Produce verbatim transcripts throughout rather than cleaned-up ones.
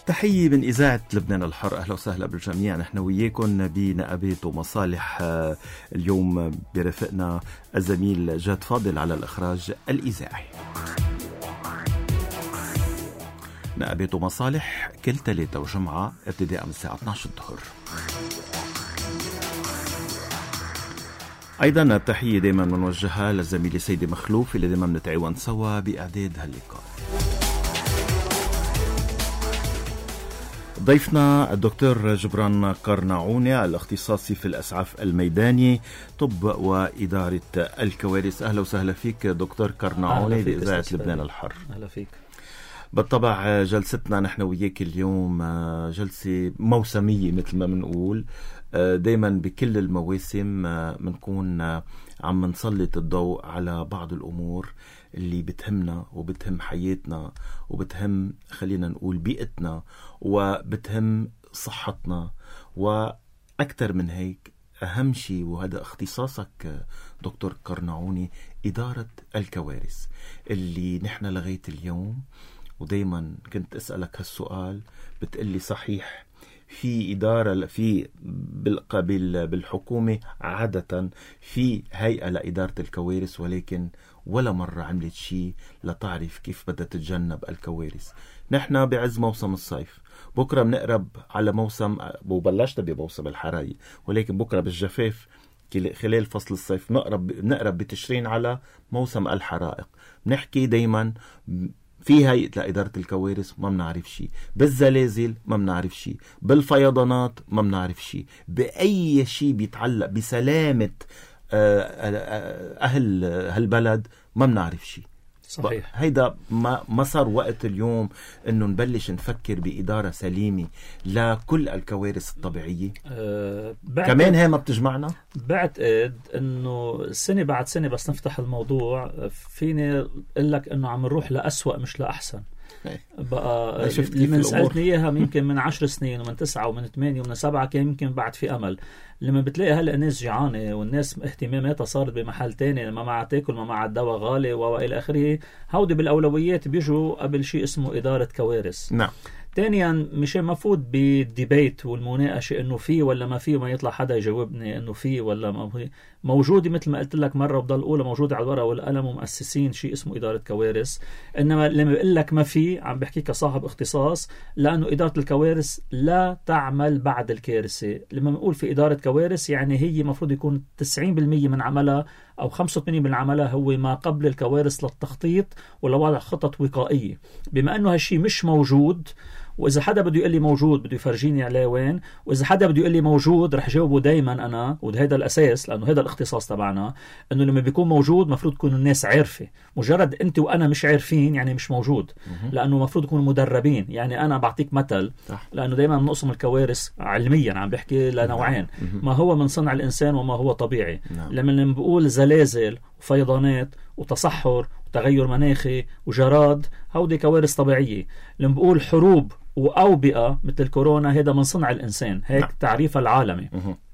تحية من إذاعة لبنان الحر، أهلا وسهلا بالجميع. نحن وياكم بنقابات ومصالح. اليوم برفقنا الزميل جاد فاضل على الإخراج الإذاعي. نقابات ومصالح كل ثلاثة وجمعة ابتداء من الساعة اثنعش الظهر. أيضا التحية دائما منوجهة للزميل سيدي مخلوف اللي دائما بنتعاون سوا بإعداد هاللقاء. ضيفنا الدكتور جبران قرنعوني الاختصاصي في الأسعاف الميداني طب وإدارة الكوارث. أهلا وسهلا فيك دكتور قرنعوني بإذاعة لبنان الحر. أهلا فيك. بالطبع جلستنا نحن وياك اليوم جلسة موسمية مثل ما بنقول. دايما بكل المواسم بنكون عم نسلط الضوء على بعض الأمور اللي بتهمنا وبتهم حياتنا وبتهم خلينا نقول بيئتنا وبتهم صحتنا، وأكثر من هيك أهم شيء وهذا اختصاصك دكتور قرنعوني إدارة الكوارث اللي نحن لغاية اليوم. ودايما كنت أسألك هالسؤال بتقلي صحيح في إدارة في بالقبل بالحكومة عادة في هيئة لإدارة الكوارث، ولكن ولا مرة عملت شيء لتعرف كيف بدها تتجنب الكوارث. نحن بعز موسم الصيف، بكرة بنقرب على موسم وبلشنا بموسم الحرايق، ولكن بكرة بالجفاف خلال فصل الصيف نقرب نقرب بتشرين على موسم الحرائق. بنحكي دايما في هيئة لإدارة الكوارث ما بنعرف شيء، بالزلازل ما بنعرف شيء، بالفيضانات ما بنعرف شيء، بأي شيء بيتعلق بسلامة أهل هالبلد ما بنعرف شيء. صحيح. هيدا ما ما صار وقت اليوم إنه نبلش نفكر بإدارة سليمة لكل الكوارث الطبيعية. أه كمان هي ما بتجمعنا. بعتقد إنه سنة بعد سنة بس نفتح الموضوع فيني أقول لك إنه عم نروح لأسوأ مش لأحسن. بقى اللي من سألتني إياها يمكن من عشر سنين ومن تسعة ومن ثمانية ومن سبعة كان يمكن بعد في أمل. لما بتلاقي هلأ الناس جيعانة والناس اهتماماتها صارت بمحل تاني، ما معها تاكل ما معها الدواء غالي وإلى آخره، هودي بالأولويات بيجوا قبل شيء اسمه إدارة كوارث. نعم. ثانيا مش مفروض بالديبيت والمناقشة انه في ولا ما في، ما يطلع حدا يجاوبني انه في ولا ما في. موجودة مثل ما قلت لك مرة وبضل اولى موجودة على الورقة والقلم ومؤسسين شيء اسمه إدارة كوارث. انما لما بقول لك ما في عم بحكي كصاحب اختصاص، لانه إدارة الكوارث لا تعمل بعد الكارثة. لما بنقول في إدارة كوارث يعني هي مفروض يكون تسعين بالمية من عملها أو خمسة وثمانين بالمية من عملها هو ما قبل الكوارث للتخطيط ولوضع خطط وقائية. بما أنه هالشي مش موجود، وإذا حدا بده يقول لي موجود بده يفرجيني عليه وين، وإذا حدا بده يقول لي موجود رح جاوبه دايما أنا، وهذا الأساس لأنه هذا الاختصاص تبعنا، إنه لما بيكون موجود مفروض تكون الناس عارفة. مجرد أنت وأنا مش عارفين يعني مش موجود، لأنه مفروض يكونوا مدربين. يعني أنا بعطيك مثل، لأنه دايما بنقسم الكوارث علميا عم بحكي لنوعين، ما هو من صنع الإنسان وما هو طبيعي. لما بقول زلازل وفيضانات وتصحر وتغير مناخي وجراد، هودي كوارث طبيعية. لما بقول حروب وأوبئة مثل كورونا، هذا من صنع الإنسان، هيك نعم. تعريف العالمي.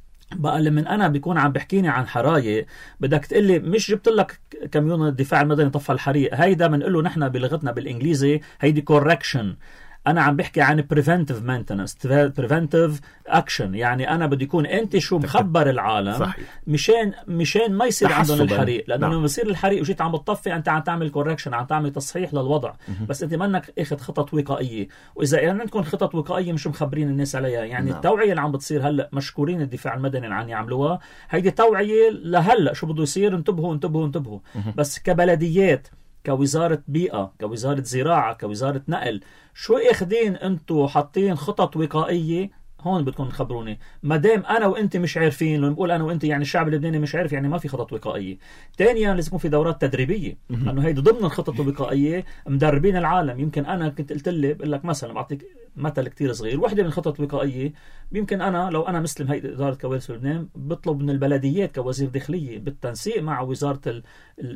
بقى لما أنا بيكون عم بحكيني عن حرايق بدك تقلي مش جبت لك كاميون الدفاع المدني طفى الحريق، هيدا بنقله نحن بلغتنا بالإنجليزي هيدي correction. أنا عم بحكي عن preventive maintenance preventive action، يعني أنا بدي يكون أنت شو مخبر العالم صحيح. مشان مشان ما يصير عندهم الحريق، لأنه نعم. لما يصير الحريق وجيت عم بتطفي أنت عم تعمل correction، عم تعمل تصحيح للوضع، م-م. بس أنت منك أخذ خطط وقائية. وإذا يعني عندكم خطط وقائية مش مخبرين الناس عليها، يعني نعم. التوعية اللي عم بتصير هلأ مشكورين الدفاع المدني اللي عم يعملوها، هيدي توعية لهلأ شو بده يصير، انتبهوا انتبهوا انتبهوا. م-م. بس كبلديات، كوزارة بيئة، كوزارة زراعة، كوزارة نقل، شو اخدين انتو حاطين خطط وقائية؟ هون بدكم تخبروني. ما دام انا وانت مش عارفين، لو نقول انا وانت يعني الشعب اللبناني مش عارف، يعني ما في خطط وقائيه. ثانيا لازم يكون في دورات تدريبيه، لانه هيدي ضمن الخطط الوقائيه مدربين العالم. يمكن انا كنت قلت لي بقول لك مثلا بعطيك مثل كتير صغير، واحده من الخطط الوقائيه يمكن انا لو انا مسلم هيئه اداره كوارث لبنان بطلب من البلديات كوزير داخليه بالتنسيق مع وزاره ال ال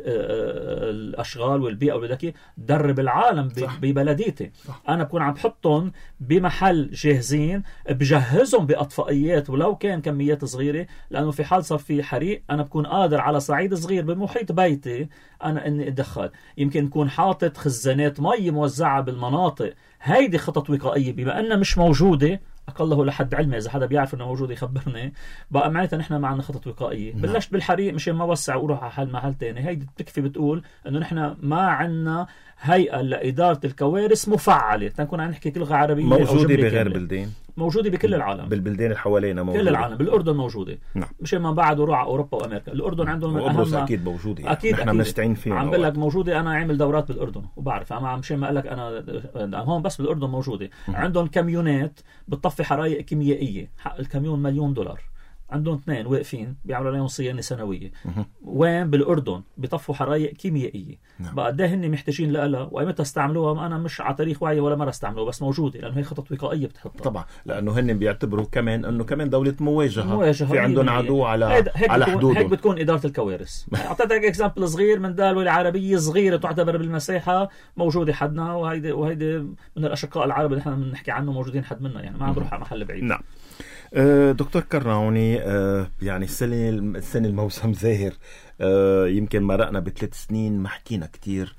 الاشغال والبيئه والذكي درب العالم ببلديتي. انا بكون عم بحطهم بمحل جاهزين، بجهزهم باطفائيات ولو كان كميات صغيره، لانه في حال صار في حريق انا بكون قادر على صعيد صغير بمحيط بيتي انا اني اتدخل. يمكن نكون حاطط خزانات مي موزعه بالمناطق، هيدي خطط وقائيه بما أنها مش موجودة أقله لحد علمي، إذا حدا بيعرف إنه موجود يخبرني، بقى معناتها نحن ما عندنا خطط وقائية. نعم. بلشت بالحريق مشان ما وسع وروح على حل محل تاني. هيدي بتكفي بتقول إنه نحن ما عندنا هيئة لإدارة الكوارث مفعلة. تنكون عم نحكي لغة عربية موجودة بغير بلدان، موجودة بكل العالم، بالبلدان اللي حوالينا موجودة كل العالم. بالأردن موجودة. نعم. مشان ما بعد وروح على أوروبا وأمريكا. الأردن عندهم أهم أكيد موجودة يعني. أكيد نحن بنستعين فيها. عم بقول لك موجودة. أنا عامل دورات بالأردن وبعرف. أما مشان ما قال لك أنا هون بس بالأردن موجودة. م- عندهم كاميونات بتطفي حرائق كيميائية، حق الكاميون مليون دولار. عندهم اثنين واقفين بيعملوا عليهم صيانة سنوية. وين؟ بالأردن بيطفوا حرائق كيميائية. نعم. بقى ده هن محتاجين لها، وأيمتى استعملوها أنا مش على تاريخ واعي ولا مرة استعملوها، بس موجودة لأنه هي خطط وقائية بتحطها. طبعا لأنه هن بيعتبروا كمان أنه كمان دولة مواجهة, مواجهة في عندهم عدو على على حدودهم. هيك بتكون إدارة الكوارث. أعطيتك اكزامبل صغير من دولة عربية صغيرة تعتبر بالمساحة موجودة حدنا، وهيدي وهيدي من الأشقاء العرب اللي نحن بنحكي عنه موجودين حد منا، يعني ما عم بروح على محل بعيد. نعم. دكتور كرناوني، يعني السنة السنة الموسم زاهر، يمكن مرقنا بثلاث سنين ما حكينا كتير،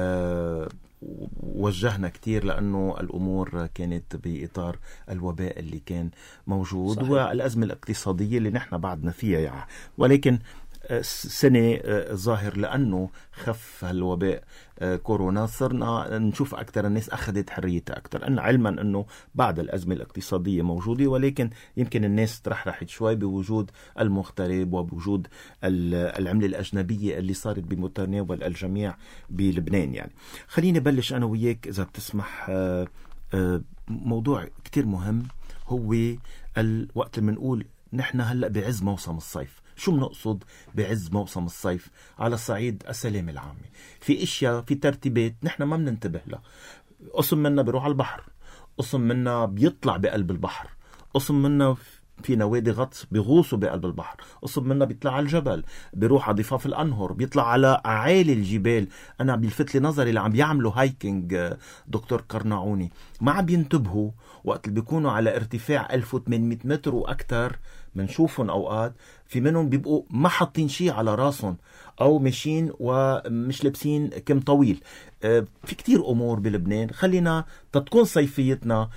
وجهنا كتير لأنه الأمور كانت بإطار الوباء اللي كان موجود. صحيح. والأزمة الاقتصادية اللي نحن بعدنا فيها يعني. ولكن سنة ظاهر لأنه خف الوباء كورونا صرنا نشوف أكثر الناس أخذت حريتها أكثر، أن علما أنه بعد الأزمة الاقتصادية موجودة، ولكن يمكن الناس ترحرحت شوي بوجود المغترب وبوجود العملة الأجنبية اللي صارت بمتناول الجميع بلبنان. يعني خليني بلش أنا وياك إذا بتسمح. موضوع كتير مهم هو الوقت اللي بنقول نحن هلأ بعز موسم الصيف. شو بنقصد بعز موسم الصيف على الصعيد السلامة العامة؟ في اشياء، في ترتيبات نحن ما بننتبه لها. قسم منا بيروح على البحر، قسم منا بيطلع بقلب البحر، قسم منا في نوادي غطس بيغوصوا بقلب البحر، قسم منا بيطلع على الجبل، بيروح على ضفاف الأنهر، بيطلع على أعالي الجبال. أنا بيلفت لي نظري اللي عم بيعملوا هايكينج دكتور كرناعوني ما عم بينتبهوا وقت اللي بيكونوا على ارتفاع ألف وثمانمائة متر وأكثر. منشوفهم أوقات في منهم بيبقوا ما حاطين شيء على راسهم أو ماشيين ومش لابسين كم طويل. في كتير أمور بلبنان خلينا تتكون صيفيتنا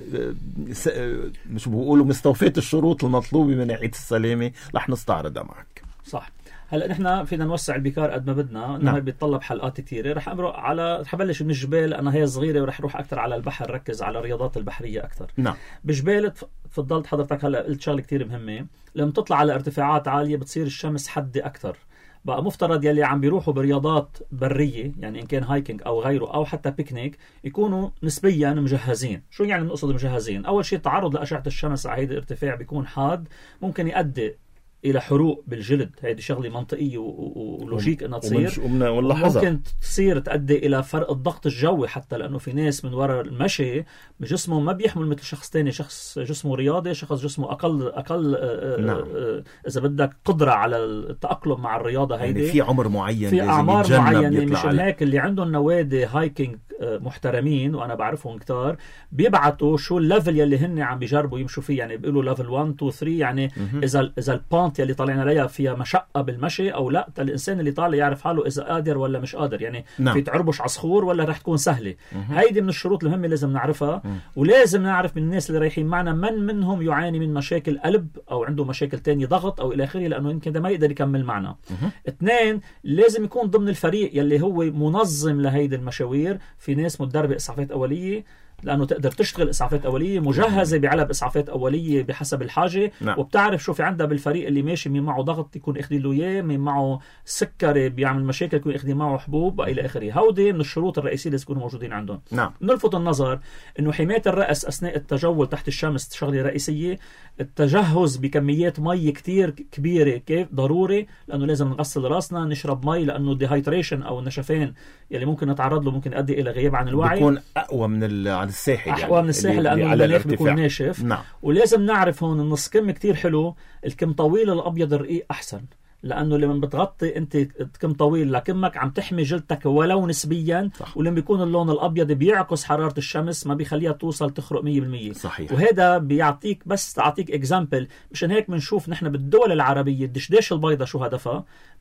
مش بقولوا مستوفية الشروط المطلوبة من ناحية السلامة، رح نستعرضها معك. صح. هلا نحن فينا نوسع البكار قد ما بدنا، انه نعم. بيتطلب حلقات كثيره. رح امرق على رح ابلش من الجبال، انا هي صغيره ورح اروح اكثر على البحر، ركز على الرياضات البحريه اكثر. نعم. بجبال تفضلت حضرتك هلا قلت شغله كثير مهمه، لما تطلع على ارتفاعات عاليه بتصير الشمس حاده اكثر. بقى مفترض يلي عم بيروحوا برياضات بريه، يعني ان كان هايكينج او غيره او حتى بيكنيك، يكونوا نسبيا مجهزين. شو يعني بنقصد مجهزين؟ اول شيء التعرض لاشعه الشمس على هيدا الارتفاع بيكون حاد، ممكن يؤدي الى حروق بالجلد. هيدي شغله منطقيه ولوجيك انها تصير، ممكن تصير تؤدي الى فرق الضغط الجوي حتى، لانه في ناس من وراء المشي جسمه ما بيحمل مثل شخص تاني، شخص جسمه رياضي، شخص جسمه اقل اقل نعم. اذا بدك قدره على التاقلم مع الرياضه هيدي، يعني في عمر معين، في اعمار معينه. مشان هيك اللي عندهم نوادي هايكينج محترمين وانا بعرفهم كتار بيبعتوا شو الليفل يلي هن عم بيجربوا يمشوا فيه، يعني بيقولوا ليفل واحد اثنين ثلاثة، يعني م- اذا اذا البونت يلي طالعين عليها فيها مشقه بالمشي او لا. الانسان اللي طالع يعرف حاله اذا قادر ولا مش قادر، يعني نعم. في تعربش عصخور ولا رح تكون سهله. م- هيدي من الشروط المهمه لازم نعرفها. م- ولازم نعرف من الناس اللي رايحين معنا من منهم يعاني من مشاكل قلب او عنده مشاكل تانية ضغط او الى اخره، لانه يمكن ده ما يقدر يكمل معنا. م- اثنين، لازم يكون ضمن الفريق يلي هو منظم لهيدي المشاوير في ناس متدربه اسعافات اوليه، لأنه تقدر تشتغل إسعافات أولية، مجهزة بعلب إسعافات أولية بحسب الحاجة. نعم. وبتعرف شو في عندها بالفريق اللي ماشي، مين معه ضغط يكون اخذين له إياه، مين معه سكري بيعمل مشاكل يكون اخذين معه حبوب إلى آخره. هودي من الشروط الرئيسية اللي يكونوا موجودين عندهم. نعم. نلفت النظر إنه حماية الرأس أثناء التجول تحت الشمس شغلة رئيسية. التجهز بكميات مي كتير كبيرة كيف ضروري، لأنه لازم نغسل راسنا، نشرب مي، لأنه ديهايدريشن أو النشفان يلي ممكن نتعرض له ممكن يؤدي إلى غياب عن الوعي، بيكون أقوى من على الساحل، أحوى يعني من الساحل لأنه المناخ بيكون ناشف. نعم. ولازم نعرف هون النص كم كتير حلو، الكم طويل الأبيض الرقيق أحسن، لأنه لما بتغطي أنت كم طويل لكمك عم تحمي جلدك ولو نسبيا. صح. ولما بيكون اللون الأبيض بيعكس حرارة الشمس، ما بيخليها توصل تخرق مية بالمية. صحيح. وهذا بيعطيك بس تعطيك إكزامبل. مشان هيك بنشوف نحن بالدول العربية الدشداش البيضة شو هدفها،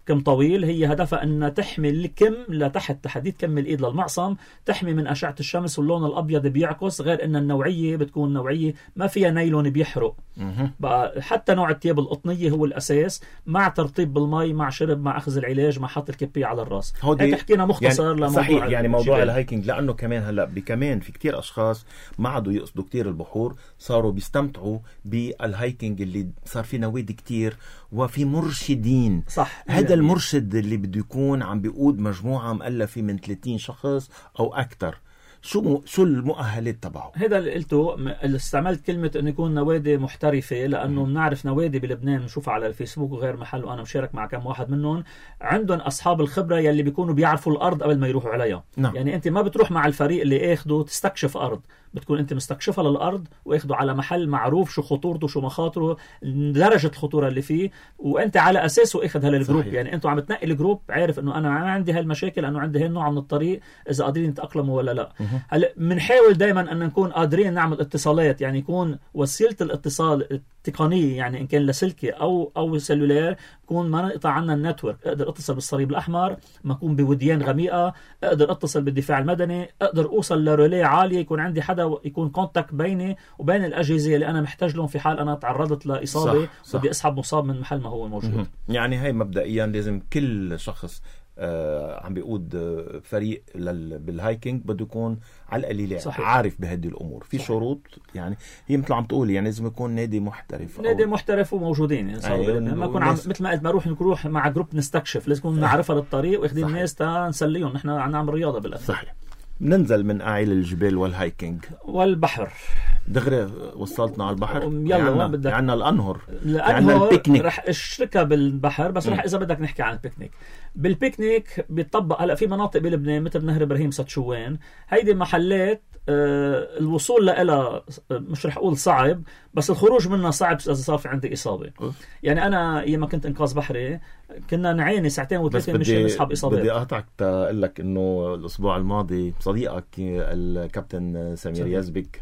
كم طويل، هي هدفها أن تحمي الكم لتحت تحديد كم الإيد للمعصم، تحمي من أشعة الشمس واللون الأبيض بيعكس، غير أن النوعية بتكون نوعية ما فيها نايلون بيحرق. بقى حتى نوع الثياب القطنية هو الأساس، مع ترطيب بالمي، مع شرب، مع أخذ العلاج، مع حط الكبية على الرأس. هيك حكينا مختصر يعني لموضوع صحيح. يعني موضوع الجبال. الهايكينج، لأنه كمان هلأ بكمان في كتير أشخاص ما عادوا يقصدوا كتير البحور، صاروا بيستمتعوا بالهايكينج اللي صار في نوادي كتير وفي مرشدين. صح. هذا يعني المرشد اللي بده يكون عم بيقود مجموعة مؤلفة من ثلاثين شخص أو أكثر، شو شو المؤهلات تبعه؟ هذا اللي قلته، استعملت كلمة انه يكون نوادي محترفة، لانه بنعرف نوادي بلبنان بنشوفها على الفيسبوك وغير محل، وانا مشارك مع كم واحد منهم، عندهم اصحاب الخبرة يلي بيكونوا بيعرفوا الارض قبل ما يروحوا عليها. نعم. يعني انت ما بتروح مع الفريق اللي اخده تستكشف ارض، بتكون انت مستكشفها للارض واخده على محل معروف شو خطورته شو مخاطره، درجة الخطورة اللي فيه، وانت على اساسه اخذها للجروب. صحيح. يعني انتوا عم تنقي الجروب عارف انه انا عندي هالمشاكل، انه عندي هالنوع من الطريق، اذا قادرين يتاقلموا ولا لا. هلا بنحاول دائما ان نكون قادرين نعمل اتصالات، يعني يكون وسيلة الاتصال التقنية، يعني ان كان لاسلكي او او سلولار، يكون ما نقطع عنا النتورك، اقدر اتصل بالصليب الاحمر، ما اكون بوديان غميقة، اقدر اتصل بالدفاع المدني، اقدر اوصل لرولي عالية، يكون عندي حدا يكون كونتاكت بيني وبين الاجهزة اللي انا محتاج لهم في حال انا تعرضت لاصابة بدي اسحب مصاب من محل ما هو موجود. يعني هاي مبدئيا لازم كل شخص آه عم بيقود آه فريق بالهايكينج بده يكون على القليل عارف بهذه الامور. في صحيح. شروط، يعني هي مثل عم تقول، يعني لازم يكون نادي محترف، نادي محترف وموجودين. يعني أيوة. ما يكون عم مثل ما قلت نروح نروح مع جروب نستكشف، لازم نكون نعرفها للطريق واخذين الناس تا نسليهم، نحن عم نعمل رياضه بالاخر. صحيح. ننزل من أعالي الجبال والهايكينج والبحر، دغري وصلتنا على البحر. يلا وين بدك؟ عنا الأنهر، عنا البيكنيك. رح اشتركها بالبحر، بس رح إذا بدك نحكي عن البيكنيك. بالبيكنيك بيطبق هلا في مناطق بلبنان مثل نهر إبراهيم ستشوان، هيدي محلات آه الوصول لها مش رح أقول صعب، بس الخروج منها صعب إذا صار في عندي إصابة. أه. يعني أنا أيام ما كنت إنقاذ بحري كنا نعاني ساعتين وثلاثة مش نسحب إصابات. بدي أقطعك تقول لك إنه الأسبوع الماضي صديقك الكابتن سمير يزبك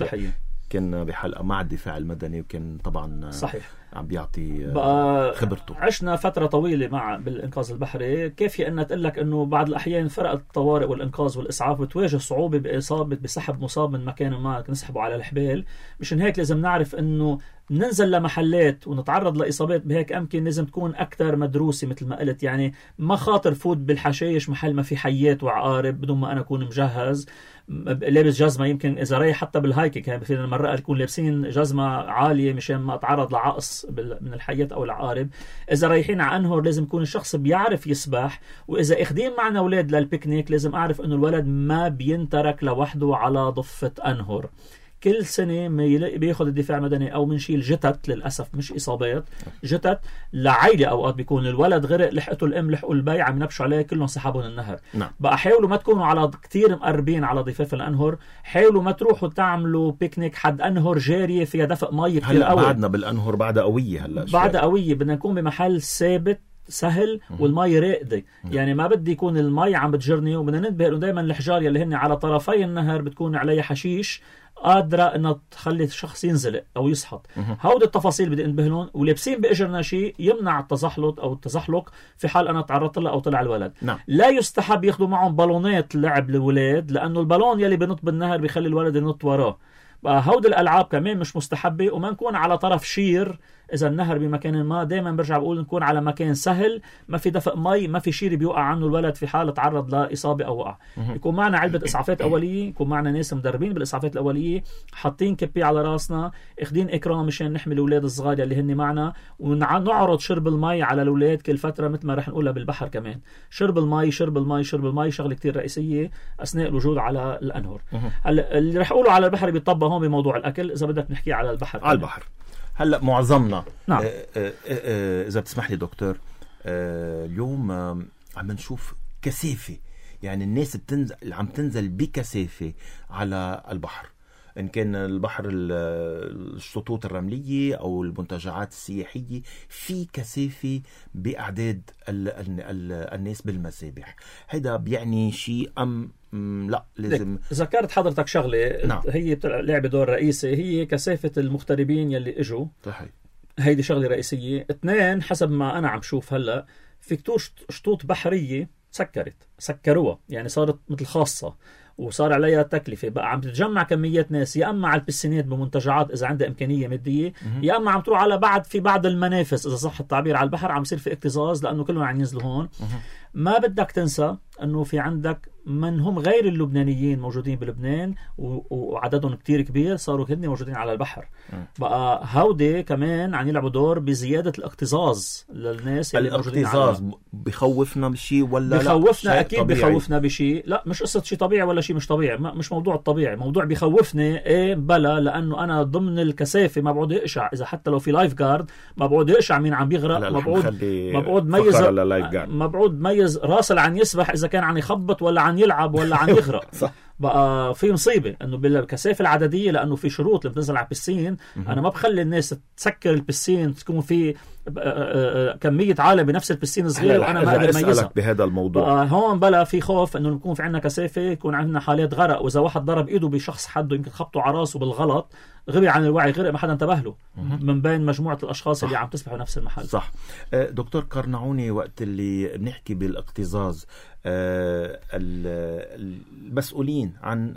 كان بحلقة مع الدفاع المدني، وكان طبعا صحيح عم بيعطي خبرته. عشنا فترة طويلة مع بالإنقاذ البحري، كيف أن تقول لك أنه بعض الأحيان فرق الطوارئ والإنقاذ والإسعاف بتواجه صعوبة بإصابة بسحب مصاب من مكان ما نسحبه على الحبال. مشان هيك لازم نعرف أنه ننزل لمحلات ونتعرض لإصابات بهيك أمكن لازم تكون أكثر مدروسة مثل ما قلت. يعني ما خاطر فوت بالحشايش محل ما في حيات وعقارب بدون ما أنا أكون مجهز لابس جزمة، يمكن إذا رايح حتى بالهايكينج يعني في مرة يكون لابسين جزمة عالية مشان ما أتعرض لعقص من الحيات أو العقارب. إذا رايحين على أنهر لازم يكون الشخص بيعرف يسبح، وإذا أخدين معنا أولاد للبيكنيك لازم أعرف أنه الولد ما بينترك لوحده على ضفة أنهر. كل سنة بياخد الدفاع المدني أو منشيل جتت، للأسف مش إصابات، جتت لعائلة. أوقات بيكون الولد غرق، لحقته الأم لحقوا البي عم ينبشوا عليه كلهم سحبون النهر. نعم. بقى حاولوا ما تكونوا على كتير مقربين على ضفاف الأنهر، حاولوا ما تروحوا تعملوا بيكنيك حد أنهر جارية فيها دفق مي كتير قوي. بعدنا بالأنهر بعدها قوية، هلا بعدها قوية، بدنا نكون بمحل ثابت سهل والمي راقدة. يعني ما بدي يكون المي عم بتجرني، وبدنا ننتبه انه دائما الحجار يلي هن على طرفي النهر بتكون عليها حشيش قادرة انها تخلي الشخص ينزلق او يسحط. هودي التفاصيل بدي انتبه لهم، ولابسين باجرنا شيء يمنع التزحلق او التزحلق في حال انا تعرضت له او طلع الولد. نعم. لا يستحب ياخذوا معهم بالونات لعب للولاد، لانه البالون يلي بنط بالنهر بيخلي الولد ينط وراه. هودي الالعاب كمان مش مستحبة، وما نكون على طرف شير. إذا النهر بمكان ما دائما برجع بقول نكون على مكان سهل ما في دفق مي، ما في شيء بيوقع عنه الولد في حال تعرض لإصابة أو وقع. يكون معنا علبة إسعافات أولية، يكون معنا ناس مدربين بالإسعافات الأولية، حاطين كبي على راسنا، اخدين إكرام مشان نحمي الأولاد الصغار اللي هن معنا، ونعرض شرب المي على الأولاد كل فترة مثل ما رح نقولها بالبحر كمان. شرب المي شرب المي شرب المي شغلة كتير رئيسية أثناء الوجود على الأنهر. اللي رح أقوله على البحر بيطبق هون بموضوع الأكل، إذا بدك نحكي على البحر على البحر. هلا معظمنا نعم. آه آه آه إذا بتسمح لي دكتور، آه اليوم آه عم نشوف كثافة، يعني الناس بتنزل عم تنزل بكثافة على البحر، إن كان البحر الشطوط الرملية أو المنتجعات السياحية، في كثافة بأعداد ال ال ال الناس بالمسابح. هذا بيعني شيء أم لا لازم؟ ذكرت حضرتك شغلة. نعم. هي لعبة دور رئيسي، هي كثافة المغتربين يلي اجوا. صحيح. هيدي شغلة رئيسية. اثنين، حسب ما أنا عم شوف هلأ في كتير شطوط بحرية سكرت سكروها، يعني صارت مثل خاصة وصار عليها تكلفة، بقى عم تتجمع كميات ناس يا أما على البسينات بمنتجعات إذا عندها إمكانية مادية، يا أما عم تروح على بعض في بعض المنافس إذا صح التعبير على البحر عم يصير في اكتظاظ لأنه كلهم عم ينزلوا هون. ما بدك تنسى أنه في عندك من هم غير اللبنانيين موجودين بلبنان وعددهم كتير كبير صاروا هن موجودين على البحر. بقى هودي كمان عم يلعبوا دور بزيادة الاكتظاظ للناس اللي موجودين على الاكتظاظ. بخوفنا بشيء ولا بخوفنا؟ لا أكيد طبيعي. بخوفنا بشيء، لا مش قصة شيء طبيعي ولا شيء مش طبيعي، مش موضوع الطبيعي، موضوع بخوفني. ايه بلا، لأنه أنا ضمن الكثافة ما بعود يقشع، إذا حتى لو في لايف جارد ما بعود يقشع مين عم بيغرق، ما بعود ما بعود ميز ما بعود ميز راس اللي عم يسبح إذا كان عم يخبط ولا عم يلعب ولا عم يغرق. صح. بقى في مصيبة انه بالكثافة العددية، لانه في شروط لما بتنزل على البسين. انا ما بخلي الناس تسكر البسين تكون في كمية عالم بنفس البسين صغير وانا ما اقدر اميزها بهذا الموضوع. هون بلا في خوف انه نكون في عندنا كثافة يكون عندنا حالات غرق، واذا واحد ضرب ايده بشخص حده يمكن خبطه على راسه بالغلط، غبي عن الوعي، غرق، ما حدا انتبه له من بين مجموعة الاشخاص صح. اللي عم تسبحوا نفس المحل. صح. دكتور قرنعوني، وقت اللي بنحكي بالاكتظاظ المسؤولين عن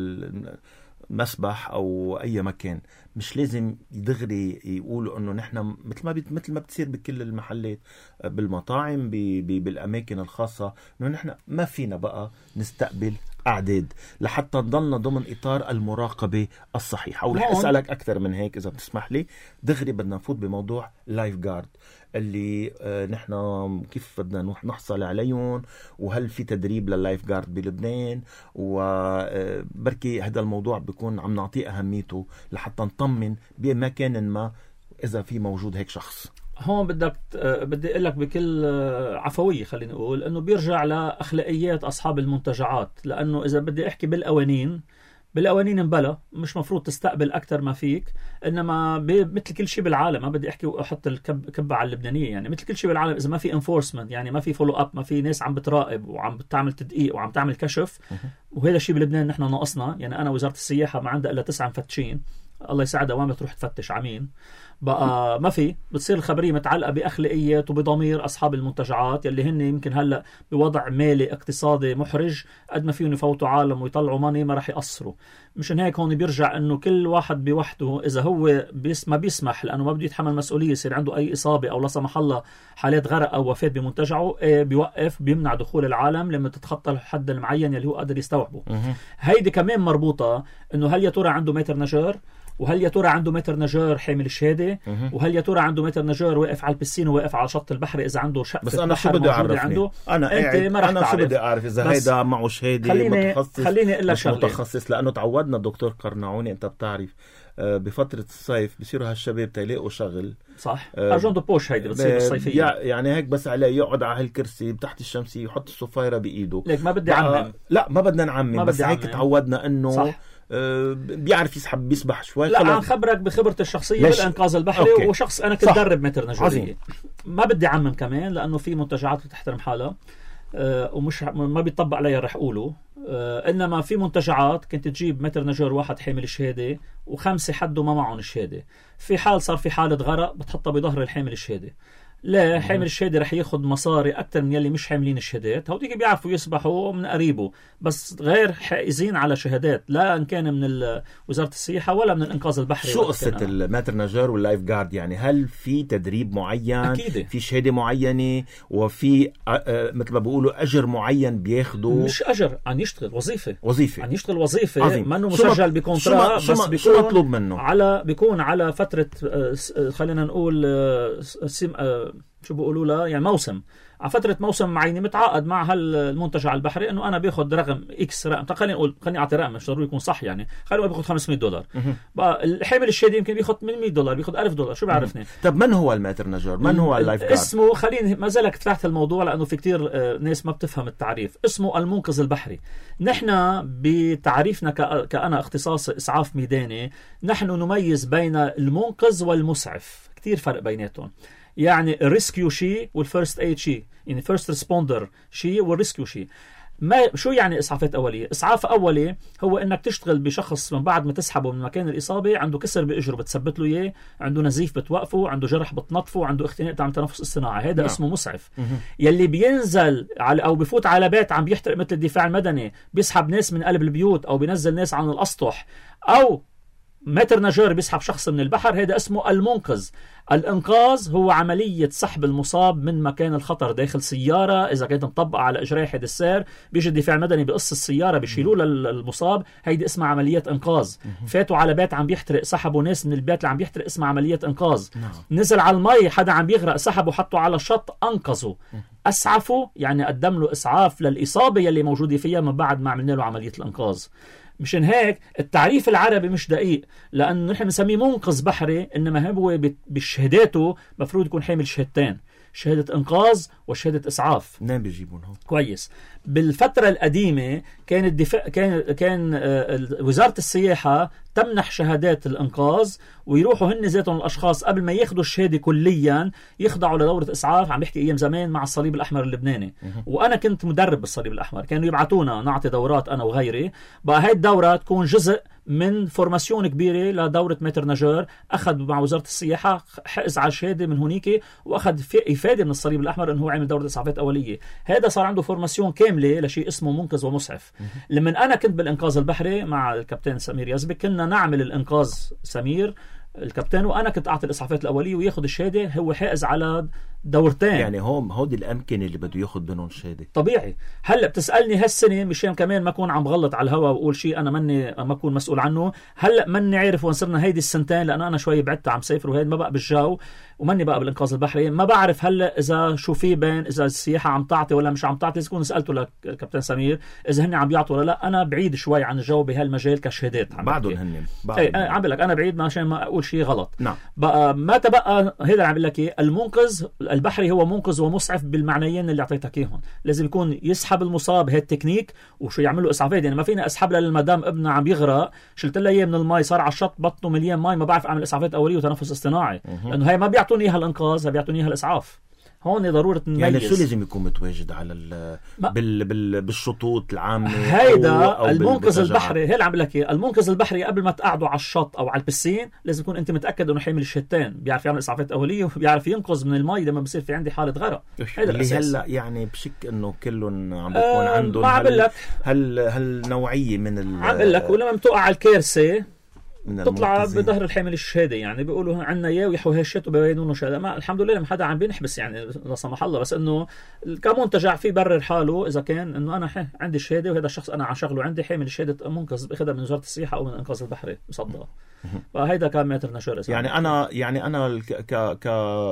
المسبح او اي مكان مش لازم دغري يقولوا انه نحن مثل ما مثل ما بتصير بكل المحلات بالمطاعم بالاماكن الخاصه، انه نحن ما فينا بقى نستقبل اعداد لحتى نضلنا ضمن اطار المراقبه الصحيحه. ورح اسالك اكثر من هيك اذا بتسمح لي. دغري بدنا نفوت بموضوع لايف جارد اللي آه نحن كيف بدنا نحصل عليهم، وهل في تدريب لللايف جارد بلبنان، وبركي هذا الموضوع بيكون عم نعطيه اهميته لحتى نطمن بمكان ما اذا في موجود هيك شخص. هون بدك بدي اقول لك بكل عفويه خليني اقول انه بيرجع لاخلاقيات اصحاب المنتجعات، لانه اذا بدي احكي بالقوانين بالقوانين مبلا مش مفروض تستقبل اكثر ما فيك، انما مثل كل شيء بالعالم، ما بدي احكي واحط الكبه على اللبنانيه، يعني مثل كل شيء بالعالم اذا ما في انفورسمنت، يعني ما في فولو اب، ما في ناس عم بتراقب وعم بتعمل تدقيق وعم تعمل كشف، وهذا الشيء بلبنان نحن ناقصنا. يعني انا وزاره السياحه ما عندها الا تسعة مفتشين، الله يساعدها وين بتروح تفتش عمين، بقى ما في بتصير الخبريه متعلقه باخلاقيات وبضمير اصحاب المنتجعات يلي هن يمكن هلا بوضع مالي اقتصادي محرج، قد ما فيهم يفوتوا عالم ويطلعوا ماني ما راح يقصروا. مشان هيك هون بيرجع انه كل واحد بوحده اذا هو بيس ما بيسمح لانه ما بده يتحمل مسؤوليه، يصير عنده اي اصابه او لا سمح الله حالات غرق او وفاه بمنتجعه، ايه بيوقف بيمنع دخول العالم لما تتخطى الحد المعين يلي هو قادر يستوعبه. هيدي كمان مربوطه انه هل يا ترى عنده متر نجار، وهل يا ترى عنده متر نجار حامل الشهاده، وهل يا ترى عنده متر نجار واقف على البسين وواقف على شط البحر اذا عنده شقه. بس انا شو بدي اعرف عنده؟ انا قاعد انا شو بدي اعرف اذا هيدا معه شهاده خليني متخصص خليني اقول لك مش متخصص، لانه تعودنا دكتور قرنعوني انت بتعرف بفتره الصيف بصيروا هالشباب تيلاقوا شغل صح آه ارجون دو بوش هيدي بتصير بالصيفيه، يعني هيك بس عليه يقعد على هالكرسي تحت الشمسيه يحط الصفايره بايده. ليك ما بدي اعمم، لا ما بدنا نعمم، بس هيك تعودنا انه صح. أه بيعرف يسحب بيسبح شوي. لا عم خبرك بخبرتي الشخصيه بالانقاذ البحري، أوكي. وشخص انا كنت درب متر نجاريه. ما بدي اعمم كمان لانه في منتجعات بتحترم حالها أه ومش ما بيطبق عليها رح اقوله، أه انما في منتجعات كنت تجيب متر نجار واحد حامل الشهاده وخمسه حده ما معهم الشهاده، في حال صار في حاله غرق بتحطها بظهر الحامل الشهاده. لا حامل الشهاده رح ياخذ مصاري اكثر من يلي مش حاملين الشهادات، هوديك بيعرفوا يسبحوا من قريبه بس غير حائزين على شهادات، لا ان كان من وزاره السياحه ولا من الانقاذ البحري. شو قصه الماتر نجار واللايف جارد؟ يعني هل في تدريب معين؟ أكيد. في شهاده معينه وفي مثل ما بيقولوا اجر معين بياخذوا؟ مش اجر، عم يشتغل وظيفه وظيفه عم يشتغل وظيفه ما انه مسجل بكونترا، بس بيكون شو مطلوب منه على بيكون على فتره خلينا نقول شو بيقولوا لها يعني موسم، على فترة موسم معينة متعاقد مع هالمنتجع البحري انه انا باخذ رقم اكس رقم، خلينا نقول خليني اعطي رقم مش ضروري يكون صح، يعني خلينا نقول باخذ خمسمية دولار، بقى الحامل الشهاده يمكن بياخذ ثمانمية دولار، بياخذ ألف دولار، شو بعرفني. طب من هو الماتر نجار؟ من هو اللايف جارد؟ اسمه خليني ما زالك فتحت الموضوع لانه في كتير ناس ما بتفهم التعريف، اسمه المنقذ البحري. نحن بتعريفنا كأنا اختصاص اسعاف ميداني نحن نميز بين المنقذ والمسعف، كتير فرق بيناتهم. يعني الريسكيو شيء والفيرست ايد شيء، يعني فيرست ريسبوندر شيء والريسكيو شيء. ما شو يعني إسعافات أولية؟ إسعاف أولي هو إنك تشتغل بشخص من بعد ما تسحبه من مكان الإصابة، عنده كسر بإجره بتثبت له إياه، عنده نزيف بتوقفه، عنده جرح بتنظفه، عنده اختناق تعمل تنفس اصطناعي، هذا اسمه مسعف. يلي بينزل على أو بفوت على بيت عم بيحترق مثل الدفاع المدني، بيسحب ناس من قلب البيوت أو بينزل ناس عن الأسطح، أو متر نجار بيسحب شخص من البحر، هذا اسمه المنقذ. الإنقاذ هو عملية سحب المصاب من مكان الخطر داخل سيارة، إذا كانت مطبقة على إجراء حد السير بيجي الدفاع المدني بقص السيارة بيشيلوا للمصاب، هيدي اسمها عملية إنقاذ. فاتوا على بيت عم بيحترق سحبوا ناس من البيت اللي عم بيحترق، اسمها عملية إنقاذ. نزل على المي حدا عم بيغرق سحبوا حطوا على الشط أنقذوا. أسعفوا يعني قدم له إسعاف للإصابة يلي موجودة فيها من بعد ما عملنا له عملية الإنقاذ. مشان هيك التعريف العربي مش دقيق، لأنه نحن بنسميه منقذ بحري، إنما هو بشهاداته مفروض يكون حامل شهادتين، شهادة إنقاذ وشهادة إسعاف. نعم بيجيبونهم كويس. بالفترة القديمة كان الدفاع كان كان وزارة السياحة تمنح شهادات الإنقاذ، ويروحوا هن ذاتهم الأشخاص قبل ما ياخذوا الشهادة كليا يخضعوا لدورة إسعاف. عم بحكي أيام زمان مع الصليب الأحمر اللبناني، وأنا كنت مدرب بالصليب الأحمر، كانوا يبعتونا نعطي دورات أنا وغيري. بقى هاي الدورة تكون جزء من فورماسيون كبيرة لدورة متر نجار، أخذ مع وزارة السياحة حقز على شهادة من هونيك، وأخذ إفادة من الصليب الأحمر أنه هو عمل دورة إسعافات أولية. هذا صار عنده فورماسيون كاملة لشيء اسمه منقذ ومسعف. لما أنا كنت بالإنقاذ البحري مع الكابتن سمير يزبك، كنا نعمل الإنقاذ سمير الكابتن وأنا كنت أعطي الإسعافات الأولية وياخد الشهادة، هو حائز على دورتين. يعني هم هودي الأمكنة اللي بده ياخد منهم شهادة طبيعي. هلأ بتسألني هالسنة مشان كمان ما أكون عم بغلط على الهوا وأقول شيء أنا مني ما أكون مسؤول عنه، هلأ مني عارف وين صرنا هيدي السنتين، لأن أنا شوي بعدت عم سافر وهيد ما بقى بالجو ومني بقى بالإنقاذ البحري، ما بعرف هلأ إذا شو في بين إذا السياحة عم تعطي ولا مش عم تعطي. إذا كنت سألته للكابتن سمير إذا هن عم بيعطوا ولا لا، أنا بعيد شوي عن الجو بهالمجال كشهادات. بعدهم هن اي انا عم بقول لك انا بعيد عشان ما اقول شيء غلط. نعم. بقى ما تبقى هذا اللي عم بقول لك ايه، المنقذ البحري هو منقذ ومسعف بالمعنيين اللي اعطيتك اياهم. لازم يكون يسحب المصاب، هي التكنيك وشو يعمل له اسعافات. يعني ما فينا اسحب للمدام ابنها عم يغرق شلت لها اياه من المي صار على الشط بطنه مليان مي ما بعرف اعمل اسعافات اوليه وتنفس اصطناعي، لانه هي ما بيعطوني اياها الانقاذ، بيعطوني اياها الاسعاف. هون ضرورة نميز. يعني شو لازم يكون متواجد على بال بال بالشطوط العامة؟ هيدا أو أو المنقذ البحري. هي اللي عم لك اياه، المنقذ البحري قبل ما تقعدوا على الشط او على البسين لازم يكون انت متاكد انه حامل الشتين، بيعرف يعمل اسعافات اوليه وبيعرف ينقذ من المي لما بصير في عندي حاله غرق. هيدا اللي هلا يعني بشك انه كلهم عم بيكون أه عندهم هل هل هل نوعيه من ال عم بقول لك. ولما بتوقع على الكارثه تطلع بظهر الحامل الشهاده، يعني بيقولوا عنا اياه ويحوا هالشت وبيبينوا شهاده. ما الحمد لله ما حدا عم بينحبس يعني لا سمح الله، بس انه كمنتجع في برر حاله اذا كان انه انا عندي الشهاده وهذا الشخص انا عم شغله عندي حامل شهاده منقذ باخذها من وزاره السياحه او من الانقاذ البحري مصدقه. فهيدا كان متر نشر. يعني انا يعني انا ك ك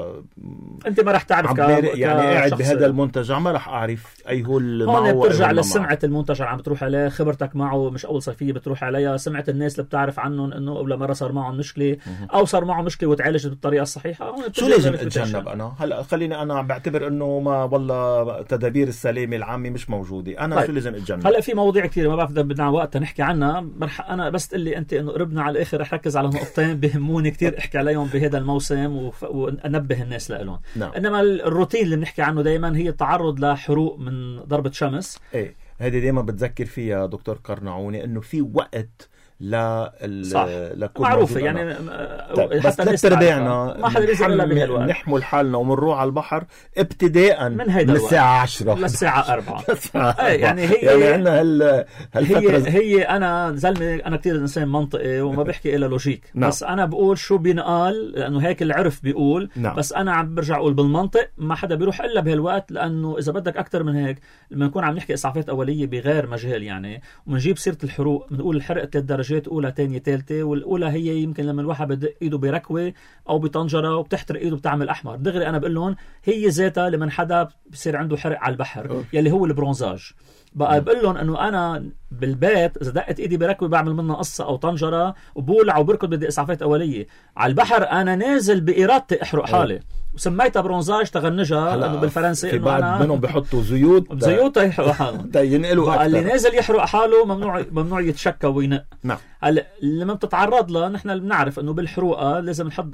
انت ما راح تعرف ك يعني قاعد بهذا المنتجع ما راح اعرف اي هو اللي هون بترجع لسمعه المنتجع عم بتروح عليه، خبرتك معه مش اول صيفيه بتروح عليها، سمعه الناس اللي بتعرف عنهم انه اول مره صار معهم مشكله او صار معه مشكله وتعالجت بالطريقه الصحيحه. شو لازم اتجنب انا هلا؟ خليني انا بعتبر انه ما والله تدابير السلامه العامه مش موجوده، انا طيب. شو لازم اتجنب؟ هلا في مواضيع كثير ما بعرف اذا بدنا وقت نحكي عنها، انا بس تقول لي انت انه قربنا على الاخر رح ركز على نقطتين بهموني كتير احكي عليهم بهذا الموسم وف... وانبه الناس لهم. نعم. انما الروتين اللي بنحكي عنه دائما هي التعرض لحروق من ضربة شمس. ايه هذه دائما بتذكر فيها دكتور قرنعوني انه في وقت لا لكل معروفة يعني طيب بس ثلاث ارباعنا ما حدا بيزعل الا بهالوقت نحمل حالنا ومنروح على البحر ابتداء من هيدا من الساعة عشرة للساعة أربعة. يعني هي يعني عندنا هال هالفترة هي, هي انا زلمة انا كتير انسان منطقي وما بحكي الا لوجيك. نعم. بس انا بقول شو بينقال لانه هيك العرف بيقول. نعم. بس انا عم برجع اقول بالمنطق ما حدا بيروح الا بهالوقت، لانه اذا بدك اكثر من هيك لما نكون عم نحكي اسعافات اولية بغير مجال يعني ومنجيب سيرة الحروق بنقول الحرق ثلاث درجات اولى ثانيه ثالثه، والاولى هي يمكن لما الواحد بدق ايده بركوه او بطنجره وبتحترق ايده بتعمل احمر دغري. انا بقول لهم هي ذاتها لمن حدا بصير عنده حرق على البحر أوه. يلي هو البرونزاج. بقى بقول لهم انه انا بالبيت اذا دقت ايدي بركوه بعمل منها قصه او طنجره وبولع وبركض بدي اسعافات اوليه. على البحر انا نازل بارادتي احرق حالي وسميتها برونزاج تغنجها لانه بالفرنسي انه بعض أنا منهم بحطوا زيوت بزيوت يحرق حالهم. ينقلوا اللي نازل يحرق حاله ممنوع ممنوع يتشكى وينق. نعم. هلا لما بتتعرض له نحن بنعرف انه بالحروقه لازم نحط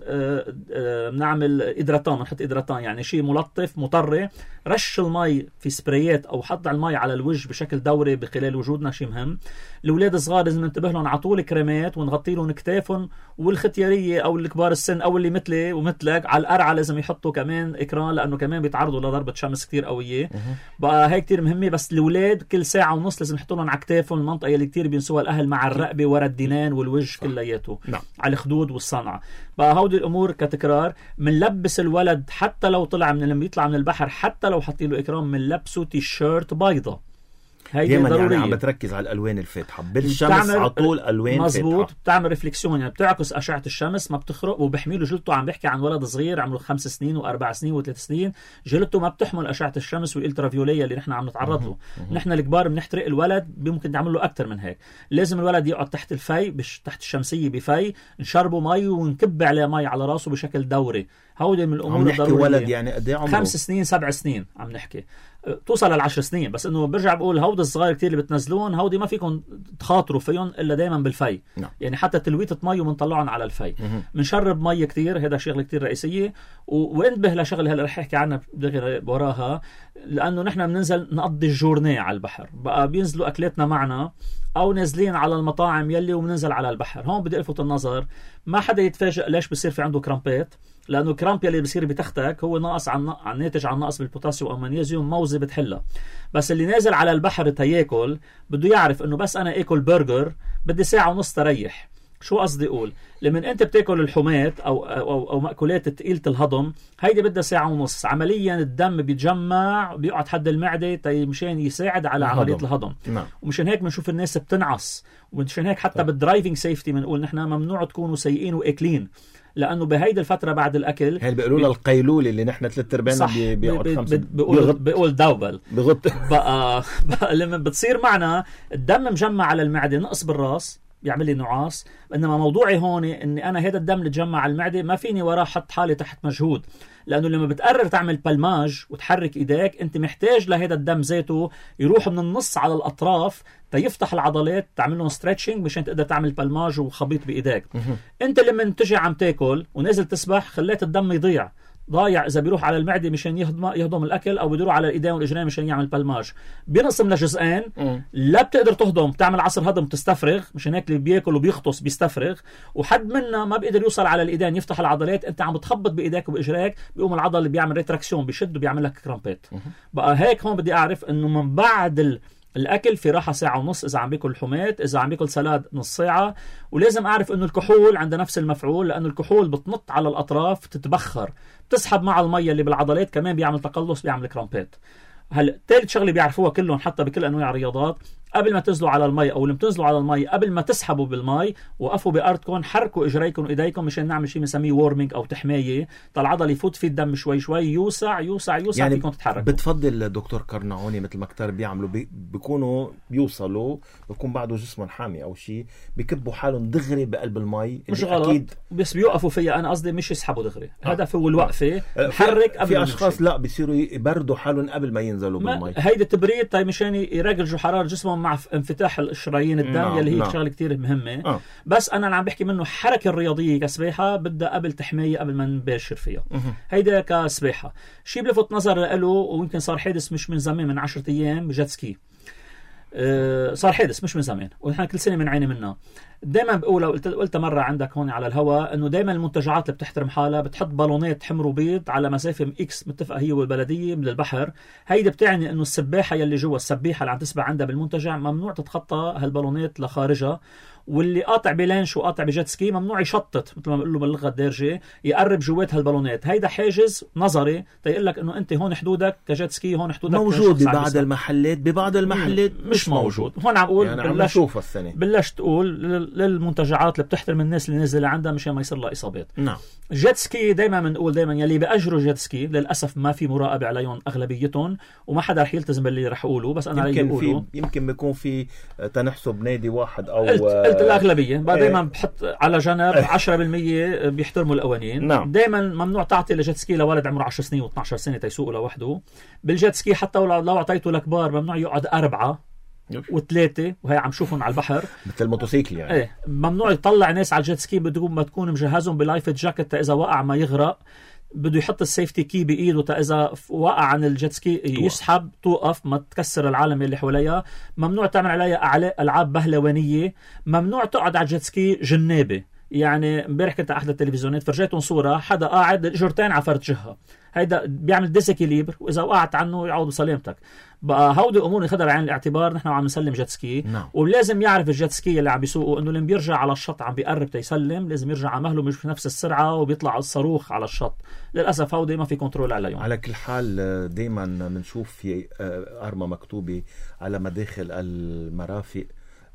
بنعمل ادراتان، نحط ادراتان يعني شيء ملطف مطري، رش المي في سبريات او حط المي على الوجه بشكل دوري بخلال وجودنا، شيء مهم. الاولاد الصغار لازم ننتبه لهم على طول كريمات ونغطي لهم كتافهم، والختياريه او الكبار السن او اللي مثلي ومثلك على القرعه لازم يحطوا كمان اكران، لانه كمان بيتعرضوا لضربه شمس كتير قويه. بقى هي كتير مهمه. بس الاولاد كل ساعه ونص لازم يحطوا لهم على كتافهم المنطقه اللي كتير بينسوها الاهل مع الرقبه ورا الدينان والوجه كلياته، نعم. على الخدود والصنعه. بقى هودي الامور كتكرار. منلبس الولد حتى لو طلع من لما يطلع من البحر، حتى لو حطي له اكرام منلبسه تي شيرت بيضه. هي ضرورية. يعني عم بتركز على الالوان الفاتحه بالشمس على طول، الوان مزبوط فاتحه، بتعمل ريفليكسيون يعني بتعكس اشعه الشمس، ما بتخرق. وبحميله جلدته، عم بحكي عن ولد صغير عمره خمس سنين واربع سنين وثلاث سنين، جلدته ما بتحمل اشعه الشمس والالترافيوليه اللي نحن عم نتعرض له. نحن الكبار بنحترق الولد، ممكن نعمل له اكثر من هيك. لازم الولد يقعد تحت الفي، بش تحت الشمسيه بفي، نشربه مي ونكب عليه مي على راسه بشكل دوري. هودي من الامور الضروريه. عم نحكي ولد يعني قد ايه عمره؟ خمس سنين سبع سنين عم نحكي، توصل للعشر سنين. بس انه برجع بقول هودي الصغار كتير اللي بتنزلون، هودي ما فيكم تخاطروا فيهم الا دائما بالفي. نعم. يعني حتى تلويته مي ومنطلعهم على الفي. بنشرب مي كتير، هذا شغله كتير رئيسيه. و... وانتبه لشغله هلا رح احكي عنها دغري وراها، لانه نحن بننزل نقضي الجورنيه على البحر. بقى بينزلوا اكلاتنا معنا او نازلين على المطاعم يلي وبننزل على البحر. هون بدي الفت النظر، ما حدا يتفاجئ ليش بصير في عنده كرامبات، لانه الكرامب اللي بصير بتختك هو ناقص عن عن ناتج عن نقص بالبوتاسيوم والمغنيسيوم، موزه بتحلها. بس اللي نازل على البحر تياكل بده يعرف انه بس انا اكل برجر بدي ساعه ونص تريح. شو قصدي اقول؟ لمن انت بتاكل اللحومات او او او مأكولات ثقيله الهضم، هيدي بدها ساعه ونص. عمليا الدم بيتجمع بيقعد حد المعده تي مشان يساعد على الهضم. عمليه الهضم. نعم. ومشان هيك بنشوف الناس بتنعس، ومشان هيك حتى بالدرايفنج سيفتي بنقول نحن ممنوع تكونوا سيئين واكلين، لانه بهيدي الفتره بعد الاكل هل بيقولوا لها القيلوله اللي نحن ثلاث ارباعنا بي بيقعد خمسه بيقول بيقول دوبل بغط بقى, بقى لما بتصير معنا الدم مجمع على المعده، نقص بالراس بيعمل لي نعاس. انما موضوعي هون اني انا هذا الدم اللي تجمع على المعده ما فيني وراه حط حالي تحت مجهود، لانه لما بتقرر تعمل بالماج وتحرك ايديك انت محتاج لهذا الدم ذاته يروح من النص على الاطراف تيفتح العضلات، تعمل لهم ستريتشنج مشان تقدر تعمل بالماج وخبيط بايديك. انت لما تجي عم تاكل ونازل تسبح خليت الدم يضيع ضايع، اذا بيروح على المعده مشان يهضم يهضم الاكل او بده يروح على الايدين والاجرين مشان يعمل بالماج، بينقسم لجزئين. لا بتقدر تهضم، بتعمل عصر هضم تستفرغ، مشان هيك اللي بياكل وبيختص بيستفرغ، وحد منا ما بيقدر يوصل على الايدين يفتح العضلات، انت عم بتخبط بايديك وباجريك بيقوم العضل اللي بيعمل ريتراكسيون بيشد وبيعمل لك كرامبات. بقى هيك هون بدي اعرف انه من بعد ال الاكل في راحه ساعه ونص، اذا عم بياكل لحومات، اذا عم بياكل سلاد نص ساعه. ولازم اعرف انه الكحول عنده نفس المفعول، لانه الكحول بتنط على الاطراف تتبخر، بتسحب مع الميه اللي بالعضلات، كمان بيعمل تقلص بيعمل كرامبات. هلا ثالث شغله بيعرفوها كلهم حتى بكل انواع الرياضات، قبل ما تنزلوا على المي او لما تنزلوا على المي قبل ما تسحبوا بالمي وقفوا بارضكم، حركوا اجريكم وايديكم مشان نعمل شيء بنسميه وورمينج او تحمايه، العضله يفوت في الدم شوي شوي يوسع يوسع يوسع يعني فيكم تتحركوا. بتفضل دكتور قرنعوني مثل ما كتار بيعملوا بي بيكونوا بيوصلوا بيكون بعده جسمهم حامي او شيء بكبوا حالهم دغري بقلب المي، مش غلط أكيد. بس بيوقفوا فيها، انا قصدي مش يسحبوا دغري، هدف هو الوقفه حرك قبل. في اشخاص لا بيصيروا يبردوا حالهم قبل ما ينزلوا بالمي، هيدي التبريد طيب مشان يرجعوا حراره جسمهم مع انفتاح الشرايين الدم. نعم. يلي هي نعم. شغله كتير مهمه. آه. بس انا اللي عم بحكي منه حركه الرياضيه كسباحه بدها قبل تحميه قبل ما نباشر فيها. مه. هيدا كسباحه. شيء بلفت نظر له، ويمكن صار حادث مش من زمان، من عشرة ايام بجيت سكي. أه صار حادث مش من زمان، ونحن كل سنه بنعاني منه. دائما بقول، قلت قلت مره عندك هون على الهواء، انه دائما المنتجعات اللي بتحترم حالها بتحط بالونات حمر وبيض على مسافه اكس متفقه هي والبلديه من البحر. هيدا بتعني انه السباحه يلي جوا، السبيحه اللي عم تسبح عندها بالمنتجع ممنوع تتخطى هالبالونات لخارجها. واللي قاطع بلانش وقاطع بجيت سكي ممنوع يشطط مثل ما بيقولوا باللغه الدارجه، يقرب جوات هالبالونات. هيدا حاجز نظري تيقول لك انه انت هون حدودك كجيت سكي، هون حدودك موجود ببعض المحلات، ببعض المحلات مش موجود. هون عم اقول يعني بلش السنه بلش تقول للمنتجعات اللي بتحترم الناس اللي نازله عندها مشان ما يصير لها اصابات. نعم. جيت سكي دائما بنقول دائما يلي بأجروا جيت سكي للاسف ما في مراقبه عليهم اغلبيتهم، وما حدا رح يلتزم باللي رح اقوله، بس انا يمكن في يمكن بيكون في تنحسب نادي واحد او قلت, قلت الاغلبيه بقى دائما بحط على جنب عشرة بالمية بيحترموا القوانين. نعم. دائما ممنوع تعطي لجيت سكي لولد عمره عشر سنين واثناشر سنه تيسوقه لوحده. بالجيت سكي حتى لو اعطيته لكبار ممنوع يقعد اربعه وثلاثة، وهي عم شوفهم على البحر مثل الموتوسيكل يعني. ايه ممنوع يطلع ناس على الجيت سكي بدون ما تكون مجهزهم بلايف جاكيت إذا وقع ما يغرق، بده يحط السيفتي كي بإيده تا إذا وقع عن الجيت سكي يسحب توقف ما تكسر العالم اللي حواليها. ممنوع تعمل عليها ألعاب بهلوانية، ممنوع تقعد على الجيت سكي جنابة. يعني امبارح كنت احد التلفزيونات فرجيتهم صوره حدا قاعد جرتين على فرد هيدا بيعمل ديسيكيليبر، واذا وقعت عنه يعوض بسلامتك. بقى هودي الامور ناخذها بعين الاعتبار نحن عم نسلم جيت سكي. نعم. ولازم يعرف الجيت سكي اللي عم بيسوقه انه لما بيرجع على الشط عم بيقرب تيسلم لازم يرجع على مهله، مش بنفس السرعه وبيطلع الصاروخ على الشط. للاسف هودي ما في كنترول عليهم. على كل حال دائما بنشوف في ارمى مكتوبه على مداخل المرافق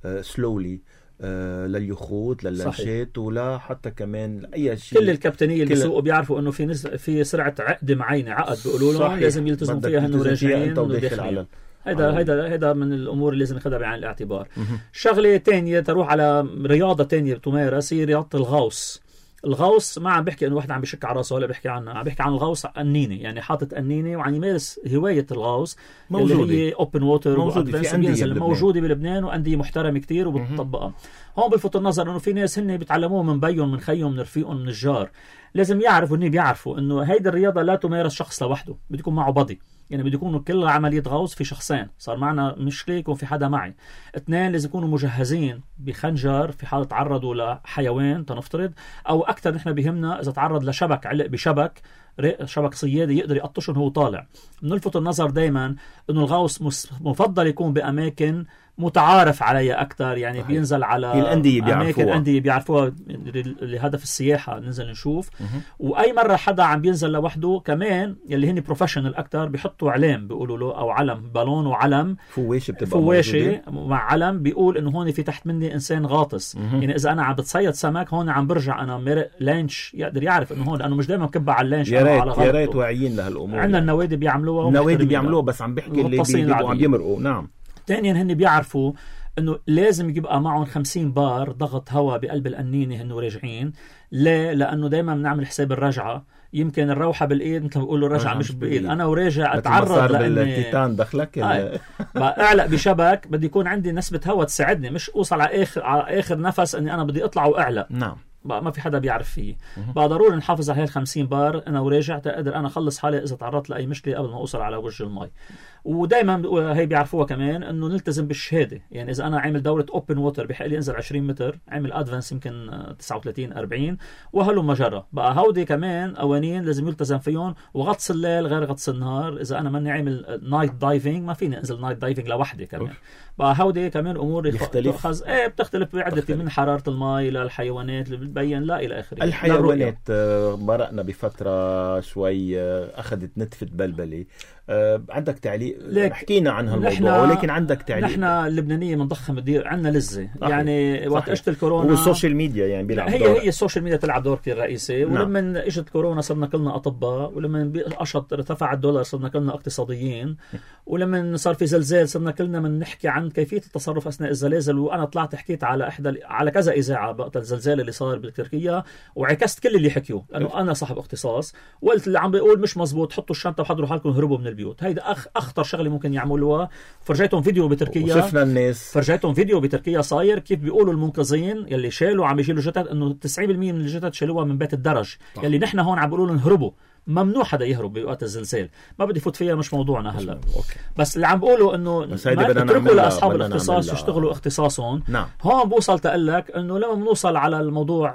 سلولي آه لليخوت لللانشات ولا حتى كمان اي شيء. كل الكابتنيه اللي بيسوقوا بيعرفوا انه في نز... في سرعه عقد معينه عقد بيقولوا لهم لازم يلتزموا فيها انه راجعين وداخلين. هيدا هيدا هيدا من الامور اللي لازم ناخذها بعين الاعتبار. شغله ثانيه تروح على رياضه ثانيه بتمارس هي رياضه الغوص. الغوص ما عم بحكي انه واحد عم بيشك على راسه ولا بحكي عنه، عم بحكي عن الغوص قنينه، يعني حاطط قنينه وعم يمارس هوايه الغوص موجوده اللي هي اوبن ووتر موجوده في انديه موجوده بلبنان وانديه محترمه كتير وبتطبقها. هون بلفت النظر انه في ناس هن بيتعلموها من بيهم من خيهم من رفيقهم من الجار. لازم يعرفوا انه بيعرفوا انه هيدي الرياضه لا تمارس شخص لوحده، بده يكون معه بضي، يعني بده يكونوا كل عمليه غوص في شخصين. صار معنا مشكله يكون في حدا معي، اثنين لازم يكونوا مجهزين بخنجر في حال تعرضوا لحيوان تنفترض، او اكثر نحن بيهمنا اذا تعرض لشبك علق بشبك شبك صيادي يقدر يقطشهم هو طالع. بنلفت النظر دائما انه الغوص مفضل يكون باماكن متعارف عليها أكثر، يعني صحيح. بينزل على الأندية أماكن الأندية بيعرفوها لهدف السياحة ننزل نشوف. مه. وأي مرة حدا عم بينزل لوحده كمان يلي هني بروفيشنال أكثر بيحطوا علم بيقولوا له أو علم بالون وعلم فواشة بتبقى فواشة مع علم بيقول إنه هون في تحت مني إنسان غاطس. مه. يعني إذا أنا عم بتصيد سمك هون عم برجع أنا مرق لانش يقدر يعرف إنه هون لأنه مش دائما بكبع على اللانش. يا ريت يا ريت واعيين لهالأمور. عندنا يعني. النوادي بيعملوها النوادي بيعملوها بس عم بحكي اللي بيبقوا عم يمرقوا. نعم. ثانيا هن بيعرفوا انه لازم يبقى معهم خمسين بار ضغط هواء بقلب القنينه هنو راجعين. ليه؟ لانه دايما بنعمل حساب الرجعه، يمكن الروحه بالايد مثل ما بيقولوا الرجعه مش بالايد، انا وراجع اتعرض لاني التيتان دخلك آه. اعلق بشبك بدي يكون عندي نسبه هواء تساعدني، مش اوصل على اخر على اخر نفس اني انا بدي اطلع واعلق. نعم. بقى ما في حدا بيعرف فيه. بقى ضروري نحافظ على هاي الخمسين بار انا وراجع تقدر انا اخلص حالي اذا تعرضت لاي مشكله قبل ما اوصل على وجه المي. ودائما هي بيعرفوها كمان انه نلتزم بالشهاده، يعني اذا انا عامل دوره اوبن ووتر بحق لي انزل عشرين متر، عامل ادفانس يمكن تسعة وثلاثين أربعين وهلو مجرى. بقى هودي كمان قوانين لازم يلتزم فيهم، وغطس الليل غير غطس النهار. اذا انا ماني عامل نايت دايفنج ما فيني انزل نايت دايفنج لوحدي كمان. بقى هودي كمان امور تؤخذ ايه بتختلف بعده من حراره المي للحيوانات اللي بتبين لا الى اخره. الحيوانات مرقنا بفتره شوي اخذت نتفه بلبله. أه عندك تعليق؟ حكينا عن هالموضوع ولكن عندك تعليق؟ نحن اللبنانيه بنضخم الدير عندنا لزه يعني وقت اجت الكورونا والسوشيال ميديا يعني بيلعب هي دور. هي السوشيال ميديا تلعب دور كثير رئيسي. نعم. ولما اجت الكورونا صرنا كلنا اطباء، ولما قشط ارتفع الدولار صرنا كلنا اقتصاديين، ولما صار في زلزال صرنا كلنا من نحكي عن كيفيه التصرف اثناء الزلازل. وانا طلعت حكيت على احدى على كذا اذاعه وقت الزلزال اللي صار بتركيا وعكست كل اللي حكيوه لانه انا صاحب اختصاص، وقلت اللي عم بيقول مش مزبوط حطوا الشنطه وحضروا حالكم هربوا من البيوت. هيدا أخ اخطر شغله ممكن يعملوها. فرجيتهم فيديو بتركيا وشفنا الناس فرجيتهم فيديو بتركيا صاير كيف بيقولوا المنقذين يلي شالوا عم يشيلوا جثث انه تسعين بالمية من الجثث شالوها من بيت الدرج. طبعا. يلي نحن هون عم بيقولوا لهم هربوا. ممنوع حدا يهرب بوقت الزلزال، ما بدي فوت فيها مش موضوعنا هلا. بس اللي عم بقوله انه اتركوا لاصحاب الاختصاص يشتغلوا اختصاصهم. نعم. هون بوصل تقلك انه لما بنوصل على الموضوع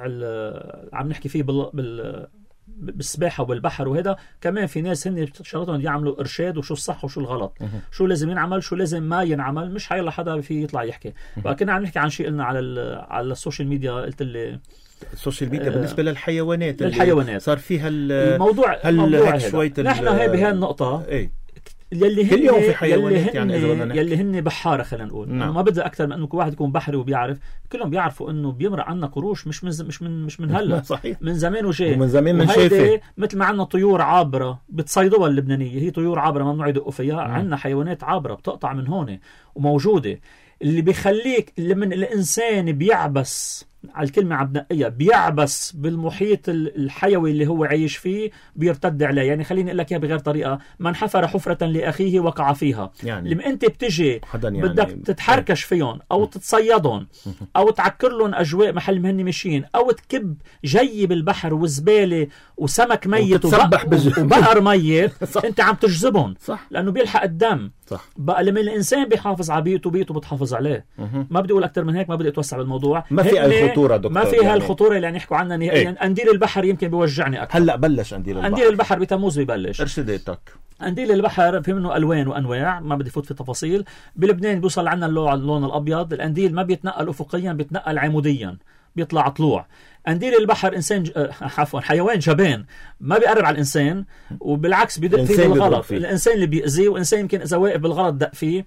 عم نحكي فيه بال, بال... بالسباحه والبحر وهذا كمان في ناس هن شغلتهم يعملوا ارشاد وشو الصح وشو الغلط، أه. شو لازم ينعمل شو لازم ما ينعمل، مش حيلا حدا في يطلع يحكي. فكنا عم نحكي عن شيء قلنا على على السوشيال ميديا. قلت لي السوشيال ميديا آه بالنسبه للحيوانات الحيوانات صار فيها الموضوع الموضوع شويه نحن هي بهالنقطه ايه يلي كل يوم في حيوانات يلي يعني هن يلي هن بحاره خلينا نقول. نعم. ما بدي اكثر من انه كل واحد يكون بحري وبيعرف. كلهم بيعرفوا انه بيمرق عنا قروش مش من مش من مش من هلا. صحيح. من زمان وجاي ومن زمان من شايفه مثل ما عندنا طيور عابره بتصيدوها اللبنانيه، هي طيور عابره ممنوع يدقوا فيها. عندنا حيوانات عابره بتقطع من هون وموجوده. اللي بيخليك لمن الانسان بيعبس على الكلمة عم بنقيها، بيعبس بالمحيط الحيوي اللي هو عايش فيه، بيرتد عليه. يعني خليني أقول لك إياها بغير طريقة: من حفر حفرة لأخيه وقع فيها. يعني لما أنت بتجي يعني بدك تتحركش فيهم أو تتصيدهم أو تعكر لهم أجواء محل ما هن ماشيين، أو تكب جي بالبحر وزبالة وسمك ميت وبقر ميت، أنت عم تجذبهم، لأنه بيلحق الدم. صح. بقى لما الإنسان بيحافظ على بيئته بيئته بتحافظ عليه. مه. ما بدي أقول أكتر من هيك، ما بدي أتوسع بالموضوع. ما في أي خطورة دكتور، ما في يعني. هالخطورة اللي نحكوا عنها نهائيا. يعني قنديل البحر يمكن بيوجعني أكثر. هلأ بلش قنديل البحر. قنديل البحر بتموز ببلش. ارشديتك. قنديل البحر في منه ألوان وأنواع، ما بدي فوت في تفاصيل. بلبنان بيوصل عنا اللون الأبيض. القنديل ما بيتنقل أفقيا، بيتنقل عموديا، بيطلع طلوع. قنديل البحر إنسان ج... عفوا حيوان جبان، ما بيقرب على الإنسان، وبالعكس بيدق فيه بالغلط. الإنسان اللي بيأذيه، وإنسان يمكن إذا واقف بالغلط دق فيه،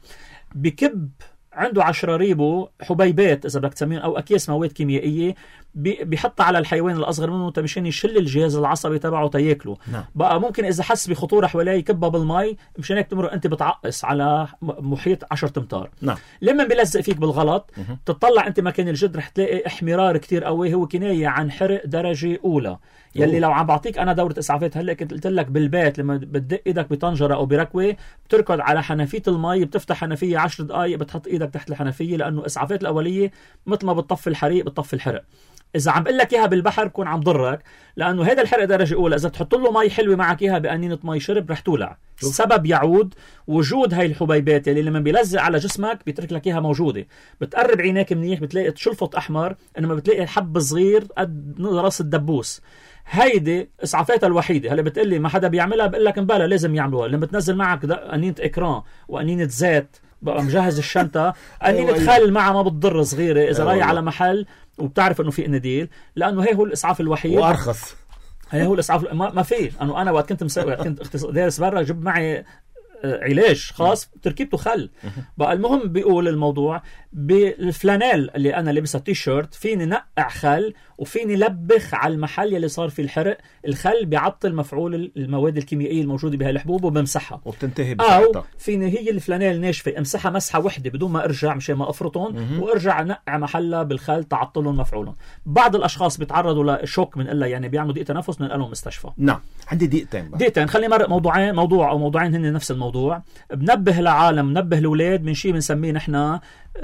بكب عنده عشرة ريبو حبيبات إذا بدك تسميهم أو أكياس مواد كيميائية، بيحطها على الحيوان الأصغر منه مشان يشل الجهاز العصبي تبعه تياكله. نعم. بقى ممكن إذا حس بخطورة حواليه يكبها بالماء، مشان هيك تمر أنت بتعقص على محيط عشرة أمتار. نعم. لما بيلزق فيك بالغلط مه. تطلع أنت مكان الجد رح تلاقي احمرار كتير قوي، هو كناية عن حرق درجة أولى. يلي لو عم بعطيك أنا دورة إسعافات هلأ كنت قلت لك بالبيت لما بتدق إيدك بطنجرة أو بركوة، بتركض على حنفية المي، بتفتح حنفية عشر دقايق، بتحط إيدك تحت الحنفية، لأنه إسعافات الأولية مثل ما بتطفي الحريق بتطفي الحرق. إذا عم بقول لك إياها بالبحر بكون عم ضرك، لأنه هذا الحرق درجة أولى إذا تحط له مي حلوة معك إياها بقنينة مي شرب رح تولع. السبب يعود وجود هاي الحبيبات اللي لما بيلزق على جسمك بيترك لك إياها موجودة. بتقرب عينيك منيح بتلاقي شلفط أحمر، إنما بتلاقي حب صغير قد راس الدبوس. هيدي اسعافاتها الوحيده. هلا بتقلي ما حدا بيعملها، بقول لك مبلا لازم يعملوها. لما بتنزل معك قنينه اكران وقنينه زيت، بقى مجهز الشنطه، قنينه خل معها ما بتضر صغيره اذا رايح على محل وبتعرف انه في قناديل، لانه هي هو الاسعاف الوحيد وارخص. هي هو الاسعاف ما, ما في. انه انا وقت كنت مسوي كنت دارس برا جبت معي علاج خاص تركيبته خل. بقى المهم بيقول الموضوع بالفلانيل اللي انا لابسها تي شيرت، فيني نقع خل وفيني لبخ على المحل اللي صار فيه الحرق. الخل بيعطل مفعول المواد الكيميائيه الموجوده بهاي الحبوب وبمسحها وبتنتهي بساعتها. او فيني هي الفلانيل ناشفه امسحها مسحه وحده بدون ما ارجع مشان ما افرطهم، وارجع نقع محلها بالخل تعطلهم مفعولهم. بعض الاشخاص بيتعرضوا لشوك من إلا يعني بيعملوا ضيق تنفس من لهم مستشفى. نعم. عندي دقيقتين دقيقتين خليني مرق موضوعين، موضوع او موضوعين هن نفس الموضوع. بنبه العالم، نبه الاولاد من شيء بنسميه نحن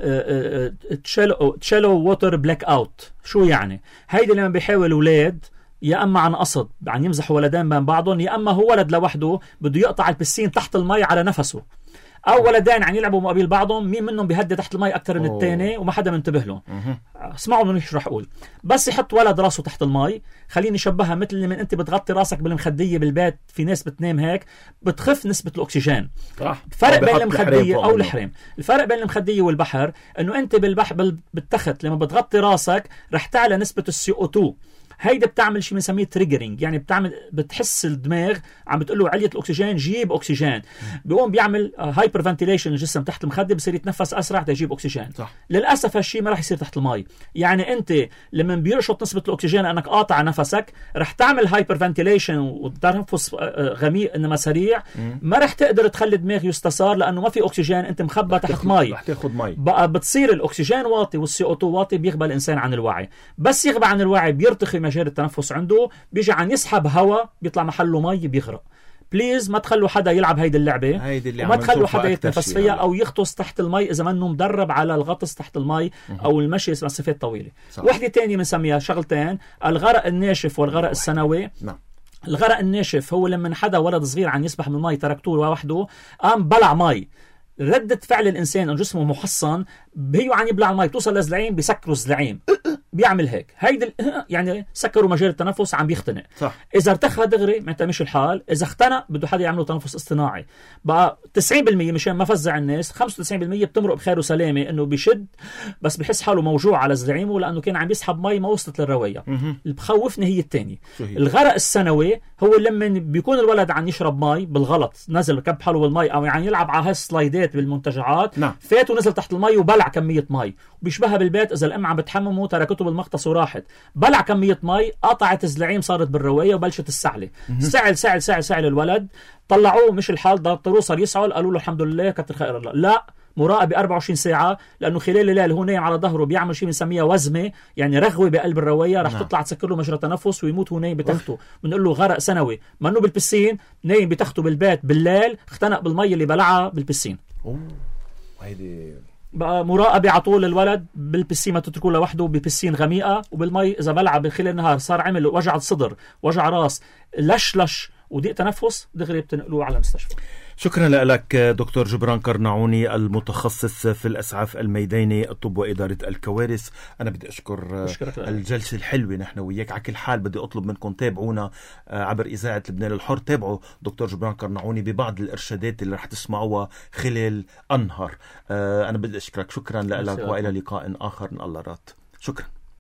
تشيلو تشيلو ووتر بلاك اوت. شو يعني؟ هيدي لما بيحاول الاولاد يا اما عن قصد عم يمزحوا ولدين بين بعضهم، يا اما هو ولد لوحده بده يقطع البسين تحت المي على نفسه، او ولدين عم يلعبوا مقابل بعضهم، مين منهم بيهدي تحت المي اكثر من الثاني وما حدا منتبه له. اسمعوا مني شو رح اقول. بس يحط ولد راسه تحت المي، خليني شبهها مثل لما انت بتغطي راسك بالمخديه بالبيت، في ناس بتنام هيك بتخف نسبه الاكسجين. صح. فرق بين المخديه او الحريم، الفرق بين المخديه والبحر انه انت بالبحر بالتخت لما بتغطي راسك رح تعلى نسبه السي او اثنين. هيدا بتعمل شيء بنسميه تريجرينج، يعني بتعمل بتحس الدماغ عم بتقول له علية الاكسجين جيب اكسجين، بيقوم بيعمل هايبر فنتيليشن الجسم تحت المخده، بصير يتنفس اسرع تجيب اكسجين. صح. للاسف هالشيء ما راح يصير تحت المي. يعني انت لما بيرشط نسبه الاكسجين لانك قاطع نفسك رح تعمل هايبر فنتيليشن وتنفس غميق انما سريع، ما رح تقدر تخلي الدماغ يستثار لانه ما في اكسجين، انت مخبى تحت مي، رح تاخذ مي. بقى بتصير الاكسجين واطي والسي او اثنين واطي، بيغبى الانسان عن الوعي. بس يغبى عن الوعي بيرتخي مجال التنفس عنده، بيجي عن يسحب هواء بيطلع محله مي بيغرق. بليز ما تخلوا حدا يلعب هيدي اللعبه، هيدي وما تخلوا حدا يتنفس فيها او يغطس تحت المي اذا منه مدرب على الغطس تحت المي او المشي مسافات طويله. وحده تانية بنسميها شغلتين، الغرق الناشف والغرق السنوي. نعم. الغرق الناشف هو لما حدا ولد صغير عن يسبح من المي تركتوه لوحده قام بلع مي، ردة فعل الإنسان أن جسمه محصن بيو عن يبلع المي، توصل للزلعيم بيسكروا الزلعيم بيعمل هيك. هيدا يعني سكروا مجال التنفس عم بيختنق. صح. إذا ارتخى دغري ما انتمش الحال، إذا اختنق بده حدا يعمله تنفس اصطناعي. بقى تسعين بالمية مشان ما فزع الناس، خمسة وتسعين بالمية بتمرق بخير وسلامة، إنه بيشد بس بحس حاله موجوع على زلعيمه لأنه كان عم يسحب مي ما وصلت للرواية. اللي بخوفني هي الثانية، الغرق السنوي هو لما بيكون الولد عم يشرب مي بالغلط، نزل كب حاله بالمي أو عم يلعب على هالسلايدات بالمنتجعات. نعم. فات ونزل تحت المي وبلع كمية مي، وبيشبهها بالبيت إذا الأم عم بتحممه تركته بالمغطس وراحت، بلع كمية مي قطعت الزلعيم صارت بالرواية وبلشت السعلة. سعل سعل سعل سعل الولد، طلعوه مش الحال ضطروه صار يسعل، قالوا له الحمد لله كتر خير الله. لا مراقبة أربعة وعشرين ساعة، لأنه خلال الليل هو نايم على ظهره بيعمل شيء بنسميها وزمة، يعني رغوة بقلب الرواية رح نعم. تطلع تسكر له مجرى تنفس ويموت هو نايم بتخته. بنقول له غرق سنوي، منه بالبسين، نايم بتخته بالبيت بالليل، اختنق بالمي اللي بلعها بالبسين. اوه هيدي بقى مراقبة على طول الولد بالبسين، ما تتركوه لوحده ببسين غميقة، وبالمي إذا بلعها بخلال النهار صار عمل وجع صدر وجع راس لش لش وضيق تنفس، دغري بتنقلوه على المستشفى. شكرا لك دكتور جبران قرنعوني المتخصص في الأسعاف الميداني الطب وإدارة الكوارث. أنا بدي أشكر الجلسة الحلوة نحن وياك. على كل حال بدي أطلب منكم تابعونا عبر إذاعة لبنان الحر، تابعوا دكتور جبران قرنعوني ببعض الإرشادات اللي رح تسمعوها خلال النهار. أنا بدي أشكرك، شكرا لك وإلى لقاء آخر إن الله راد. شكرا.